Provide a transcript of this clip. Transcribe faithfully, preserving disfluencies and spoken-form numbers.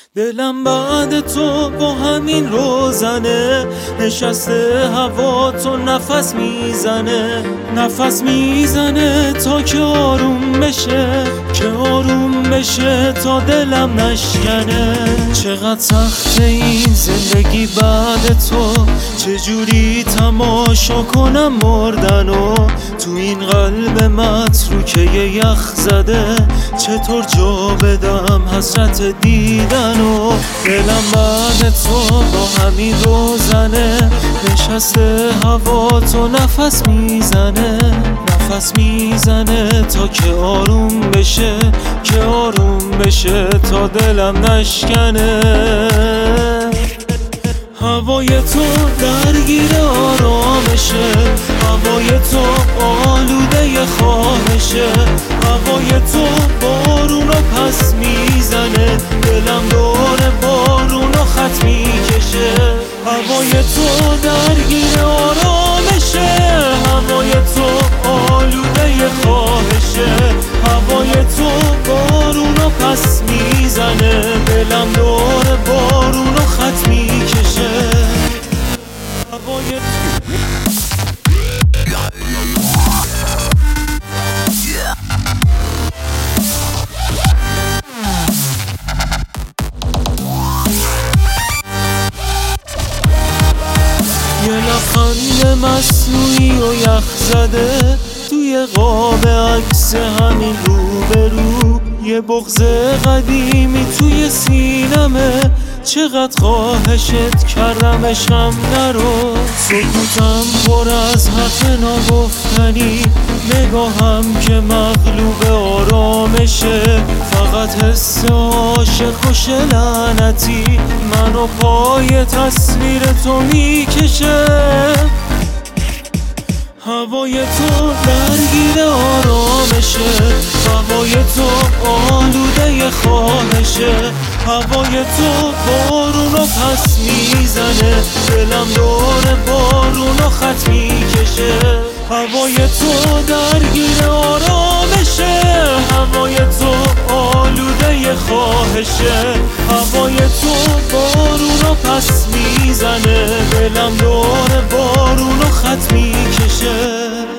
دلم بعد تو با همین روزنه نشسته هوا تو نفس میزنه نفس میزنه تا که آروم بشه که آروم بشه تا دلم نشکنه. چقدر سخته این زندگی بعد تو، چجوری تماشا کنم مردنو تو این قلب متروکه یخ زده، چطور جا بدم حسرت دیدنو. دلم بعد تو با همین روزنه نشسته هوا تو نفس میزنه نفس میزنه تا که آروم بشه که آروم بشه تا دلم نشکنه. هوای تو درگیر آرامشه، هوای تو آلوده خواهشه، هوای تو بارونو پس میزنه، دلم دور بارونو خط میکشه. هوای تو درگیر آرامشه، هوای تو آلوده خواهشه، هوای تو بارونو پس میزنه، دلم دور بارونو خط میکشه. هوای یه لبخند مصنوعی و یخ زده توی قاب عکس همین روبرو، یه بغض قدیمی توی سینمه، چقدر خواهشت کردم عشقم نرو. سکوتم پر از حرف ناگفتنی، نگاهم که مغلوب آرامشه، فقط حس عاشق و لعنتی منو پای تصویر تو میکشه. هوای تو درگیر آرامشه، هوای تو آلوده خواهشه، هوای تو بارونو پس میزنه، دلم دور بارونو خط میکشه. هوای تو درگیر آرامشه، هوای تو آلوده خواهشه، هوای تو بارونو پس میزنه، دلم دور بارونو خط میکشه.